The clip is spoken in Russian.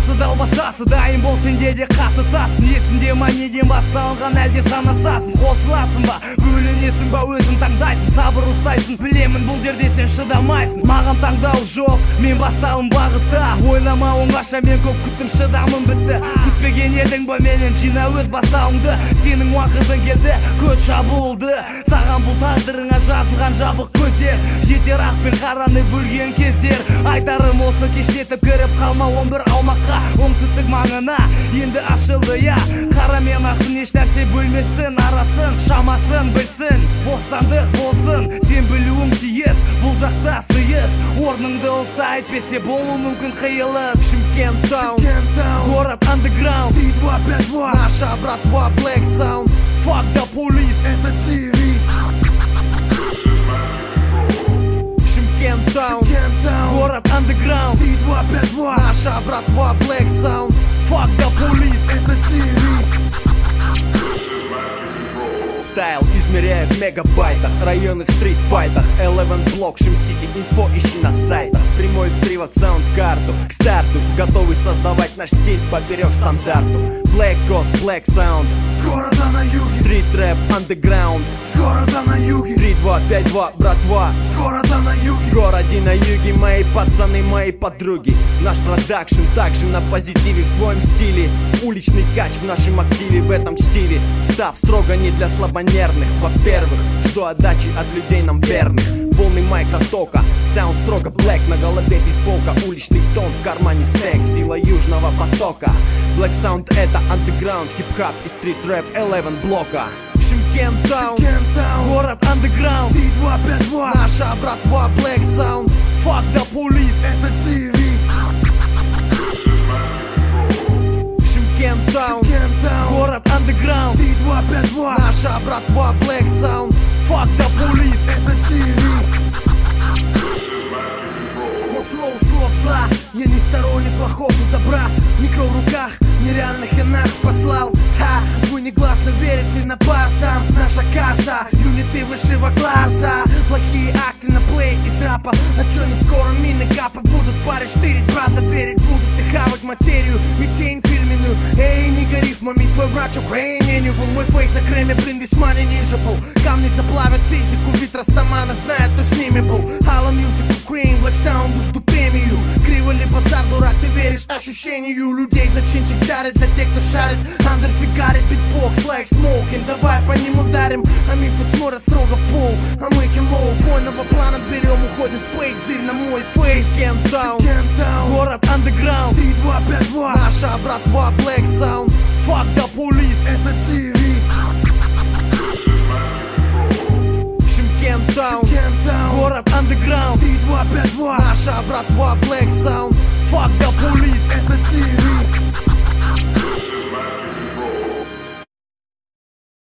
Басы далбасасы дайым бол сенде де қатысасың. Есінде ма неден басталған әлде санасасың. Қосыласың ба, бөлінесің ба, өзің таңдайсың. Сабыр ұстайсың, білемін бұл жерде сен шыдамайсың. Маған таңдау жоқ, мен бастауым бағытта. Ойлама оңаша, мен көп күттім, шыдамым бітті. Күтпеген едің ба менен, жина өз бастауыңды. Сенің уақытың келді, көт шабылды. Саған бұл тағдырыңа жазылған жабық көздер. Жетер ақ пен қараны бөлген кездер. Айтарым осы кештетіп кіріп қалма 11 аумаққа, оңтүстік маңына енді ашылды, я. Қара мен ақтың еш нәрсе бөлмесін, арасын, шамасын білсін. Бостандық болсын, сен білуің тиіс, бұл жақта сыйыс. Орныңды ұста, әйтпесе болу мүмкін қиылып. Шымкент таун, город андеграунд, 3252, наша братва Black Sound. Fuck the police, это девиз. Шымкент таун, город андеграунд, 3252, наша братва Black Sound. Fuck the police, это девиз. Стайл измеряя в мегабайтах, районы в стритфайтах. 11 блок, Шим-Сити, инфо ищи на сайтах. Прямой привод, саунд-карту к старту, готовый создавать наш стиль поперек стандарту. Black Coast, Black Sound, с города на юге. Стрит рэп, андеграунд, с города на юге. 3252, братва, с города на юге. В городе на юге мои пацаны, мои подруги. Наш продакшн также на позитиве, в своем стиле. Уличный кач в нашем активе, в этом стиле. Став строго не для слабонервных. Во-первых, жду отдачи от людей нам верных. Волны майка-тока, саунд строго блэк. На голове бейсболка, уличный тон, в кармане стек. Сила южного потока. Black Sound это андеграунд, хип-хап и стрит-рэп 11 блока. Шымкент таун, город андеграунд, 3252, наша братва Black Sound. Fuck the police, это девиз. Шымкент таун, город андеграунд, 3252, наша братва Black Sound. Fuck the police, это девиз. Мой флоу слов зла, я не сторонник плохого добра. Микро в руках, нереальных я нах послал. Ха, вы негласно верите на пасам. Наша касса, юниты высшего класса. Плохие акты на плей из рэпа. А чё не скоро мины капать будут? Парень штырить, брата верить будут. И хавать материю, и тень фирменную. Эй, не гори мами, твой брат Украине не был. Мой фейс о креме, блин, весьма не ниже был. Камни заплавят физику, вид Растамана знает, кто с ними был. Halo Music, Ukraine, Black Sound, жду премию. Криво ли базар, дурак, ты веришь ощущению людей. Зачинчик чарит для тех, кто шарит. Андер фигарит, битбокс, like smoking. Давай по ним ударим, а мифы смотрят строго в пол. А мы кило убойного плана берем, уходим с плейк, зырь на мой фейс. Шымкент таун, город андеграунд, 3252, наша братва Black Sound. Fuck the police, это девиз. Шымкент таун, город андеграунд, 3252, наша братва Black Sound. Fuck the